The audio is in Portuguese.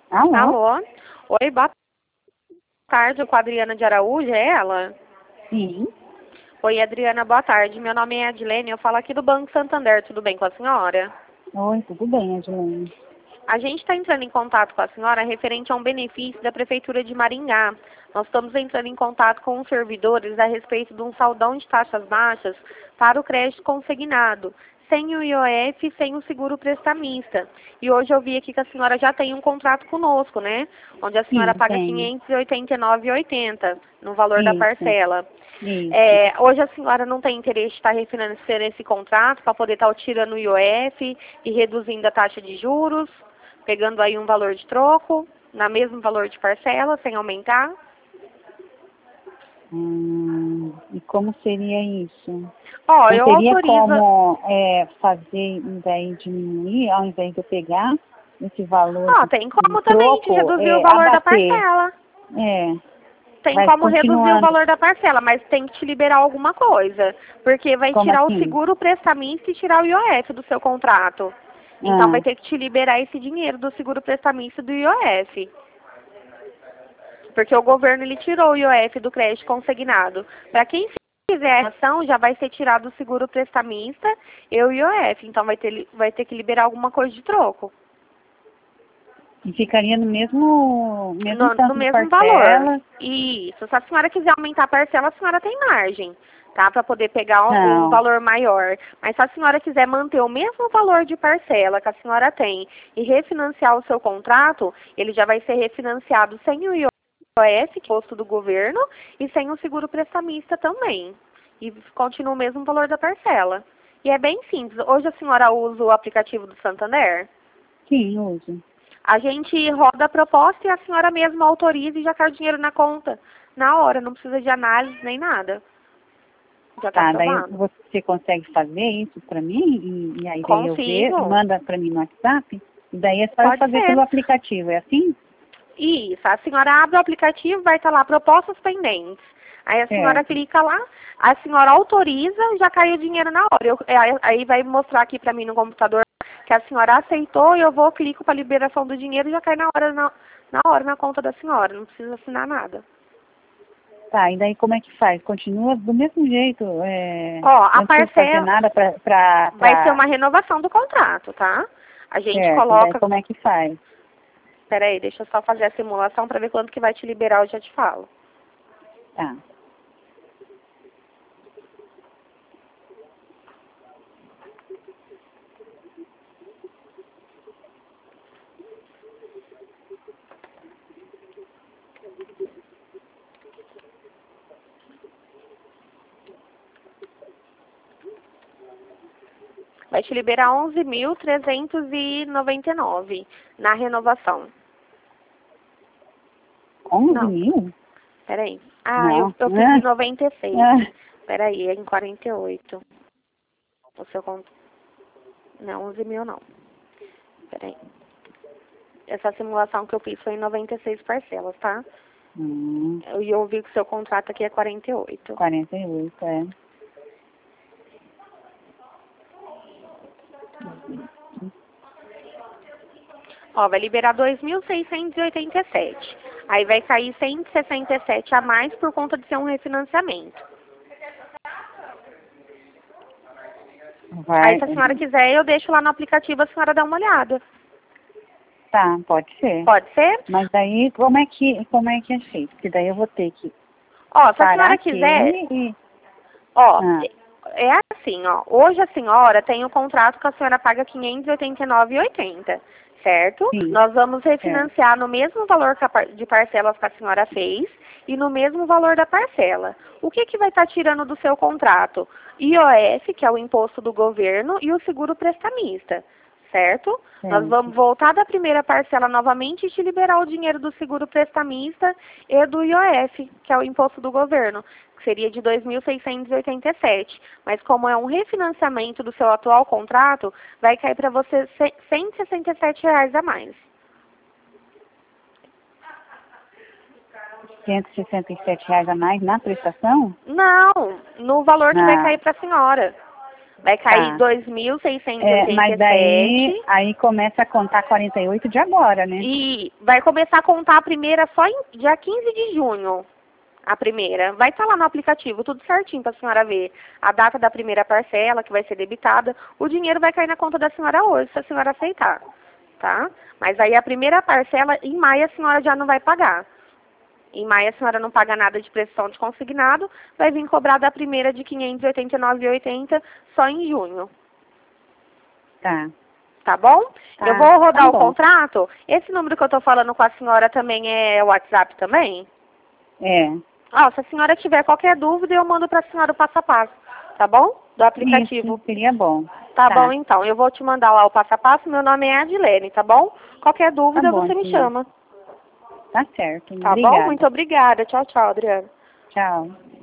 Alô? Alô? Oi, boa tarde, com a Adriana de Araújo, é ela? Sim. Oi, Adriana, boa tarde. Meu nome é Adilene, eu falo aqui do Banco Santander, tudo bem com a senhora? Oi, tudo bem, Adilene? A gente está entrando em contato com a senhora referente a um benefício da Prefeitura de Maringá. Nós estamos entrando em contato com os servidores a respeito de um saldão de taxas baixas para o crédito consignado, sem o IOF, sem o seguro prestamista. E hoje eu vi aqui que a senhora já tem um contrato conosco, né? Onde a senhora Sim, paga R$ tenho. 589,80 no valor da Isso, parcela. isso. Hoje a senhora não tem interesse de estar refinanciando esse contrato para poder estar tirando o IOF e reduzindo a taxa de juros, pegando aí um valor de troco, na mesmo valor de parcela, sem aumentar? E como seria isso? Ó, Não eu teria autorizo. como fazer, daí diminuir, ao invés de eu pegar esse valor Ó, tem de como também de troco, reduzir o valor da abater? parcela. É, Tem vai como reduzir o continuando. valor da parcela, mas tem que te liberar alguma coisa. Porque vai Como tirar o assim? seguro prestamista e tirar o IOF do seu contrato. Então vai Ah, ter que te liberar esse dinheiro do seguro prestamista e do IOF. Porque o governo ele tirou o IOF do crédito consignado. Para quem fizer a ação, já vai ser tirado o seguro prestamista e o IOF. Então vai ter que liberar alguma coisa de troco. e ficaria no mesmo No tanto de mesmo valor. parcela? Isso. Se a senhora quiser aumentar a parcela, a senhora tem margem, tá? Para poder pegar um Não. valor maior. Mas se a senhora quiser manter o mesmo valor de parcela que a senhora tem e refinanciar o seu contrato, ele já vai ser refinanciado sem o IOF, que é o imposto do governo, e sem o seguro prestamista também. E continua o mesmo valor da parcela. E é bem simples. Hoje a senhora usa o aplicativo do Santander? Sim, uso. A gente roda a proposta e a senhora mesma autoriza e já cai o dinheiro na conta. Na hora, não precisa de análise nem nada. Já está Tá, daí aprovado. você consegue fazer isso para mim e aí daí eu ver e Consigo. manda para mim no WhatsApp? E daí é só eu Pode fazer ser. pelo aplicativo, é assim? Isso. A senhora abre o aplicativo, vai estar lá, propostas pendentes. Aí a senhora Certo. clica lá, a senhora autoriza, já cai o dinheiro na hora. Aí vai mostrar aqui para mim no computador que a senhora aceitou e eu vou, clico para liberação do dinheiro e já cai na hora na hora na conta da senhora. Não precisa assinar nada. Tá, e daí como é que faz? Continua do mesmo jeito? Ó, Eu a não preciso fazer parcela nada vai ser uma renovação do contrato, tá? A gente Certo, e daí coloca. como é que faz? Peraí, deixa eu só fazer a simulação para ver quanto que vai te liberar, eu já te falo. Tá. Vai te liberar 11.399 na renovação. 11 Não, mil? peraí. Ah, Não. eu fiz em 96. Ah, Peraí, é em 48. O seu conto. Não, 11.000 não. Peraí. Essa simulação que eu fiz foi em 96 parcelas, tá? hum, E eu vi que o seu contrato aqui é 48. 48, é. Ó, vai liberar 2.687. Aí vai cair 167 a mais por conta de ser um refinanciamento. Aí, Vai. se a senhora quiser, eu deixo lá no aplicativo, a senhora dá uma olhada. Tá, pode ser. Pode ser? Mas daí, como é que é feito? Porque daí eu vou ter que Ó, se a parar senhora quiser, aquele e... ó, Ah, é assim, ó. Hoje a senhora tem o contrato que a senhora paga R$ 589,80, certo? sim, Nós vamos certo. refinanciar no mesmo valor de parcelas que a senhora fez e no mesmo valor da parcela. O que que vai estar tirando do seu contrato? IOF, que é o imposto do governo, e o seguro prestamista, certo? Nós Certo. vamos voltar da primeira parcela novamente e te liberar o dinheiro do seguro prestamista e do IOF, que é o imposto do governo, que seria de 2.687. Mas como é um refinanciamento do seu atual contrato, vai cair para você R$ 167 a mais. R$ 167 a mais na prestação? Não, no valor que vai Na... cair para a senhora. Vai cair Tá. 2.687. Mas aí começa a contar 48 de agora, né? E vai começar a contar a primeira só em dia 15 de junho. A primeira. Vai estar lá no aplicativo, tudo certinho para a senhora ver. A data da primeira parcela, que vai ser debitada. O dinheiro vai cair na conta da senhora hoje, se a senhora aceitar. Tá? Mas aí a primeira parcela, em maio, a senhora já não vai pagar. Em maio, a senhora não paga nada de prestação de consignado. Vai vir cobrar da primeira de R$ 589,80 só em junho. Tá. Tá bom? Tá, Eu vou rodar tá o bom. contrato. Esse número que eu tô falando com a senhora também é o WhatsApp também? É. Ó, se a senhora tiver qualquer dúvida, eu mando pra senhora o passo a passo. Tá bom? Do aplicativo. Isso, seria bom. Tá bom, então. Eu vou te mandar lá o passo a passo. Meu nome é Adilene, tá bom? Qualquer Tá dúvida, bom, você me senhor. chama. Tá certo. Tá bom? Muito Obrigada. obrigada. Tchau, tchau, Adriana. Tchau.